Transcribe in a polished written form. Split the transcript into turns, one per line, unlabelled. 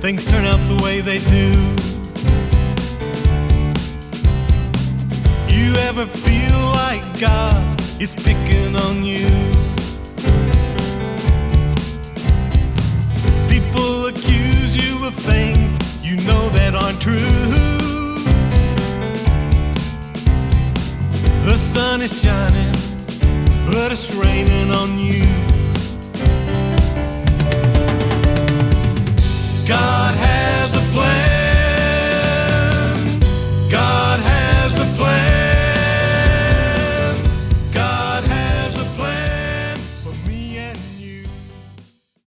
things turn out the way they do. You ever feel like God is picking on you? People accuse you of things you know that aren't true. The sun is shining, but it's raining on you.